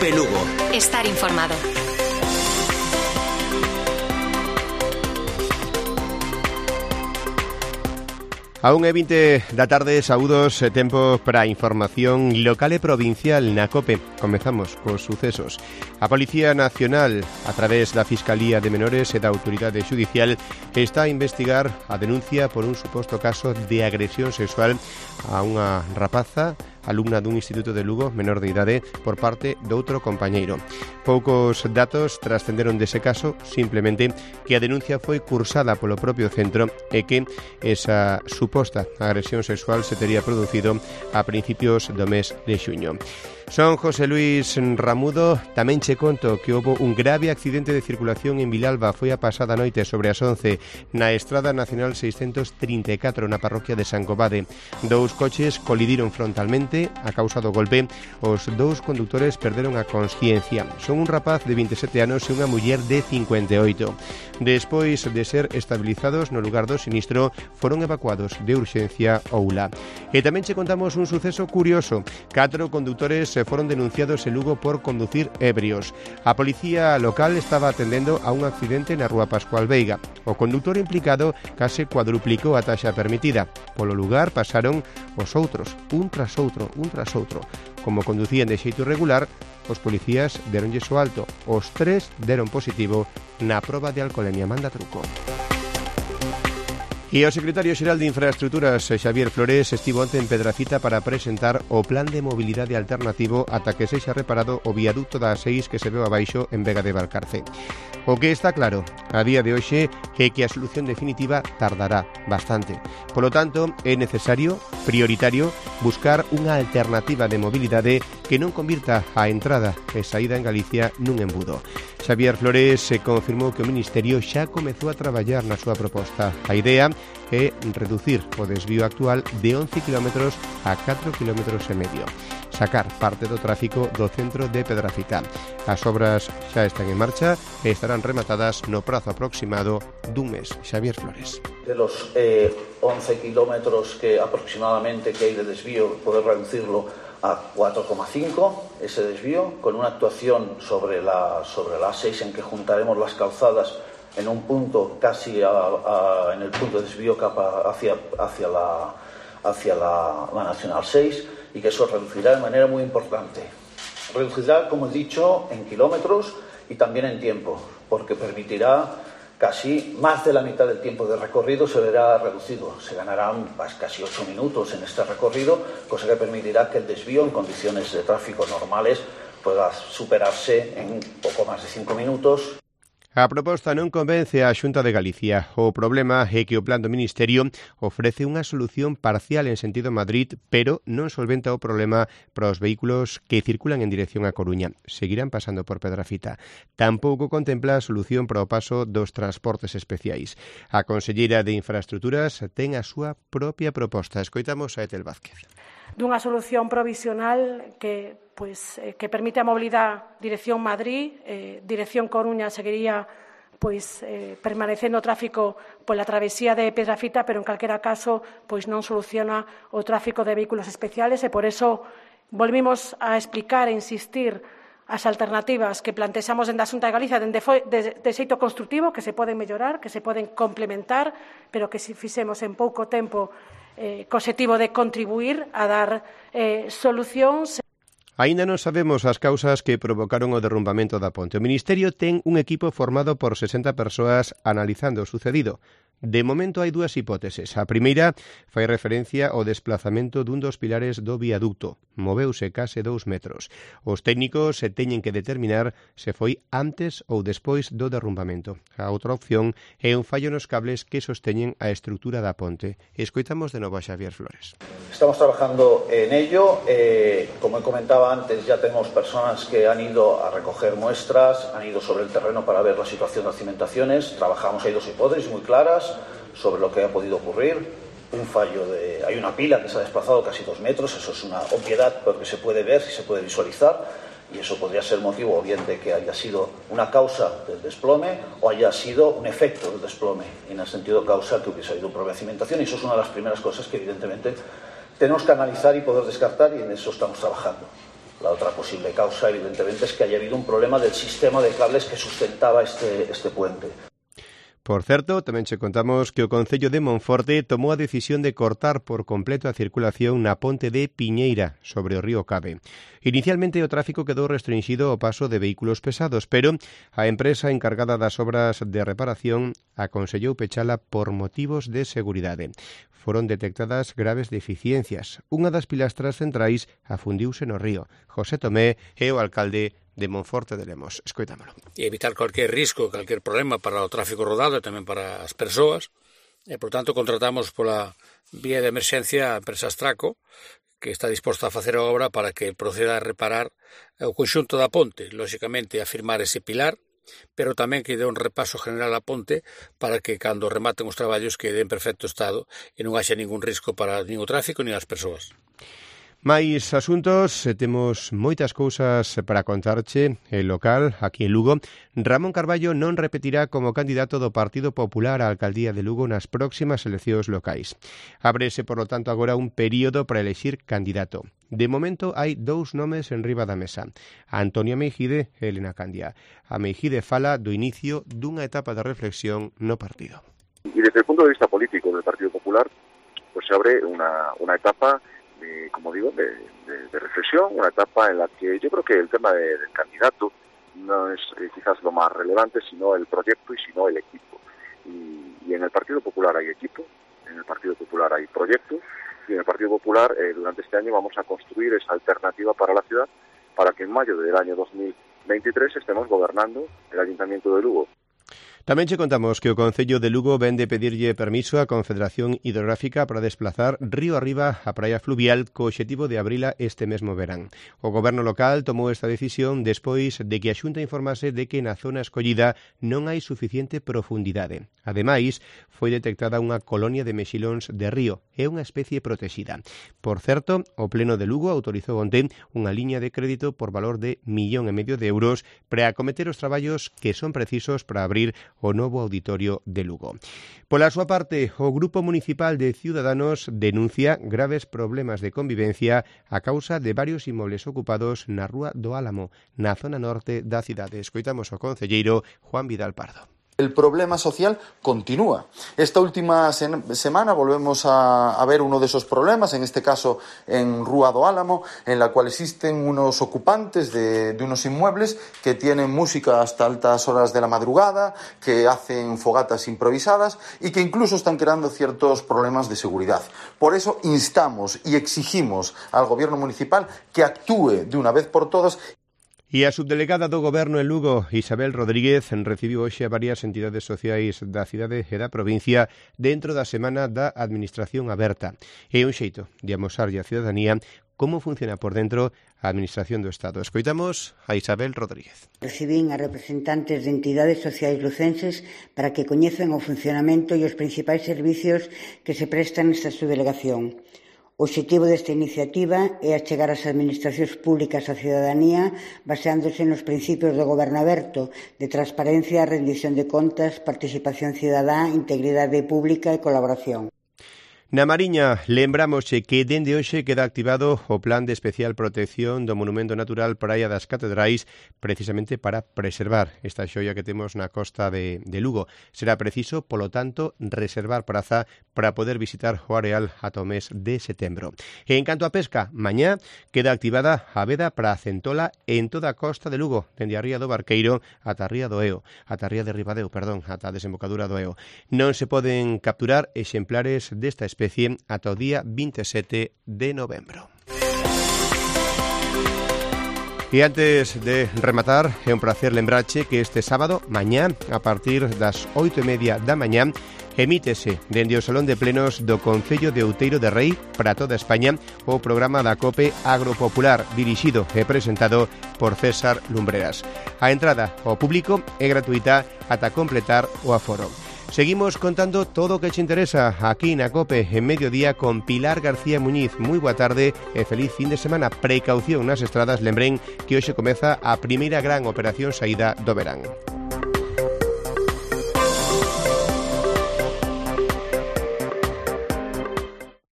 COPE Lugo. Estar informado. A 1:20 da tarde, saúdos, tempo para a información local e provincial na COPE. Comezamos cos sucesos. A Policía Nacional, a través da Fiscalía de Menores e da Autoridade Xudicial, está a investigar a denuncia por un suposto caso de agresión sexual a unha rapaza, alumna dun instituto de Lugo, menor de idade, por parte de outro compañeiro. Poucos datos trascenderon dese caso, simplemente que a denuncia foi cursada polo propio centro e que esa suposta agresión sexual se tería producido a principios do mes de xuño. Son José Luis Ramudo. Tamén che conto que houve un grave accidente de circulación en Vilalba. Foi a pasada noite sobre as 11 na Estrada Nacional 634 na parroquia de San Covade. Dous coches colidiron frontalmente a causa do golpe. Os dous condutores perderon a consciencia. Son un rapaz de 27 anos e unha muller de 58. Despois de ser estabilizados no lugar do sinistro, foron evacuados de urxencia ao ULA. E tamén che contamos un suceso curioso. 4 condutores foron denunciados en Lugo por conducir ebrios. A policía local estaba atendendo a un accidente na rúa Pascual Veiga. O condutor implicado case cuadruplicou a taxa permitida. Polo lugar pasaron os outros, un tras outro. Como conducían de xeito irregular, os policías deronlles o alto. Os 3 deron positivo na proba de alcolemia. Manda truco. E o secretario xeral de Infraestructuras, Xavier Flores, estivo onte en Pedrafita para presentar o plan de mobilidade alternativo ata que sexa reparado o viaducto da A6 que se veu abaixo en Vega de Valcarce. O que está claro a día de hoxe é que a solución definitiva tardará bastante. Polo tanto, é necesario, prioritario, buscar unha alternativa de mobilidade que non convirta a entrada e saída en Galicia nun embudo. Xavier Flores confirmou que o Ministerio xa comezou a traballar na súa proposta. A idea é reducir o desvío actual de 11 km a 4,5 km. Sacar parte do tráfico do centro de Pedrafita. As obras xa están en marcha e estarán rematadas no prazo aproximado dun mes. Xavier Flores. De los 11 kilómetros que aproximadamente que hay de desvío, poder reducirlo a 4,5 ese desvío, con una actuación sobre la A6 en que juntaremos las calzadas en un punto casi en el punto de desvío hacia la Nacional 6, y que eso reducirá de manera muy importante. Reducirá, como he dicho, en kilómetros y también en tiempo, porque permitirá casi más de la mitad del tiempo de recorrido se verá reducido. Se ganarán casi 8 minutos en este recorrido, cosa que permitirá que el desvío en condiciones de tráfico normales pueda superarse en poco más de 5 minutos. A proposta non convence a Xunta de Galicia. O problema é que o plan do Ministerio ofrece unha solución parcial en sentido Madrid, pero non solventa o problema para os vehículos que circulan en dirección a Coruña. Seguirán pasando por Pedrafita. Tampouco contempla a solución para o paso dos transportes especiais. A conselleira de Infraestructuras ten a súa propia proposta. Escoitamos a Etel Vázquez. Dunha solución provisional que permite a mobilidade dirección Madrid, dirección Coruña seguiría permanecendo o tráfico pola travesía de Pedrafita, pero en calquera caso non soluciona o tráfico de vehículos especiales, e por eso volvimos a explicar e insistir as alternativas que plantexamos dende a Xunta de Galicia de xeito construtivo, que se poden mellorar, que se poden complementar, pero que se fixemos en pouco tempo co obxectivo de contribuir a dar solucións. Aínda non sabemos as causas que provocaron o derrumbamento da ponte. O Ministerio ten un equipo formado por 60 persoas analizando o sucedido. De momento hai dúas hipóteses. A primeira fai referencia ao desplazamento dun dos pilares do viaducto. Moveuse case 2 metros. Os técnicos teñen que determinar se foi antes ou despois do derrumbamento. A outra opción é un fallo nos cables que sosteñen a estrutura da ponte. Escoitamos de novo a Xavier Flores. Estamos trabajando en ello. Como comentaba antes, ya tenemos personas que han ido a recoger muestras, han ido sobre el terreno para ver la situación de las cimentaciones. Trabajamos, hay dos hipótesis muy claras sobre lo que ha podido ocurrir. Hay una pila que se ha desplazado casi 2 metros, eso es una obviedad porque se puede ver, se puede visualizar, y eso podría ser motivo o bien de que haya sido una causa del desplome o haya sido un efecto del desplome, en el sentido causa que hubiese habido un problema de cimentación, y eso es una de las primeras cosas que evidentemente tenemos que analizar y poder descartar, y en eso estamos trabajando. La otra posible causa, evidentemente, es que haya habido un problema del sistema de cables que sustentaba este puente. Por certo, tamén che contamos que o Concello de Monforte tomou a decisión de cortar por completo a circulación na ponte de Piñeira sobre o río Cabe. Inicialmente o tráfico quedou restringido ao paso de vehículos pesados, pero a empresa encargada das obras de reparación aconsellou pechala por motivos de seguridade. Foron detectadas graves deficiencias. Unha das pilastras centrais afundiuse no río. José Tomé é o alcalde de Monforte de Lemos. Escoitámolo. E evitar cualquier risco, cualquier problema para o tráfico rodado e tamén para as persoas. E, por tanto, contratamos pola vía de emerxencia a empresa Astraco, que está disposta a facer a obra para que proceda a reparar o conxunto da ponte, lóxicamente a firmar ese pilar, pero tamén que dé un repaso general á ponte para que, cando rematen os traballos, quede en perfecto estado e non haxa ningún risco para nin o tráfico nin as persoas. Mais asuntos, temos moitas cousas para contarche. El local, aquí en Lugo, Ramón Carballo non repetirá como candidato do Partido Popular á alcaldía de Lugo nas próximas eleccións locais. Ábrese, por lo tanto, agora un período para elexir candidato. De momento hai dous nomes en riba da mesa, Antonio Meijide e Elena Candia. A Meijide fala do inicio dunha etapa de reflexión no partido. Y desde el punto de vista político del Partido Popular, pues se abre una etapa como digo, de reflexión, una etapa en la que yo creo que el tema del candidato no es quizás lo más relevante, sino el proyecto y sino el equipo. Y en el Partido Popular hay equipo, en el Partido Popular hay proyecto, y en el Partido Popular durante este año vamos a construir esa alternativa para la ciudad para que en mayo del año 2023 estemos gobernando el Ayuntamiento de Lugo. Tamén che contamos que o Concello de Lugo ven de pedirlle permiso á Confederación Hidrográfica para desplazar río arriba a praia fluvial co obxectivo de abrila este mesmo verán. O goberno local tomou esta decisión despois de que a Xunta informase de que na zona escollida non hai suficiente profundidade. Ademais, foi detectada unha colonia de mexilóns de río, é unha especie protexida. Por certo, o Pleno de Lugo autorizou onte unha liña de crédito por valor de 1,5 millón de euros para acometer os traballos que son precisos para abrir o novo auditorio de Lugo. Pola súa parte, o Grupo Municipal de Ciudadanos denuncia graves problemas de convivencia a causa de varios inmobles ocupados na Rúa do Álamo, na zona norte da cidade. Escoitamos ao concelleiro Juan Vidal Pardo. El problema social continúa. Esta última semana volvemos a ver uno de esos problemas, en este caso en Rúa do Álamo, en la cual existen unos ocupantes de unos inmuebles que tienen música hasta altas horas de la madrugada, que hacen fogatas improvisadas y que incluso están creando ciertos problemas de seguridad. Por eso instamos y exigimos al Gobierno municipal que actúe de una vez por todas. E a subdelegada do Goberno en Lugo, Isabel Rodríguez, recibiu hoxe a varias entidades sociais da cidade e da provincia dentro da Semana da Administración Aberta. É un xeito de amosarlle á cidadanía como funciona por dentro a Administración do Estado. Escoitamos a Isabel Rodríguez. Recibín a representantes de entidades sociais lucenses para que coñecen o funcionamento e os principais servicios que se prestan nesta subdelegación. O obxectivo desta iniciativa é achegar as administracións públicas á cidadanía baseándose nos principios do goberno aberto, de transparencia, rendición de contas, participación cidadá, integridade pública e colaboración. Na Mariña, lembramosche que dende hoxe queda activado o Plan de Especial Protección do Monumento Natural Praia das Catedrais, precisamente para preservar esta xoia que temos na costa de Lugo. Será preciso, polo tanto, reservar praza para poder visitar o areal ata o mes de setembro. E en canto a pesca, mañá queda activada a veda para a centola en toda a costa de Lugo, dende a ría do Barqueiro ata a ría de Ribadeo, ata a desembocadura do Eo. Non se poden capturar exemplares desta especie ata o día 27 de novembro. E antes de rematar, é un placer lembrache que este sábado, mañá, a partir das 8:30 da mañá, emítese dende o Salón de Plenos do Concello de Outeiro de Rei para toda España o programa da COPE Agropopular, dirixido e presentado por César Lumbreras. A entrada ao público é gratuita ata completar o aforo. Seguimos contando todo o que te interesa aquí na COPE en mediodía con Pilar García Muñiz. Moi boa tarde e feliz fin de semana. Precaución nas estradas, lembren que hoxe comeza a primeira gran operación saída do verán.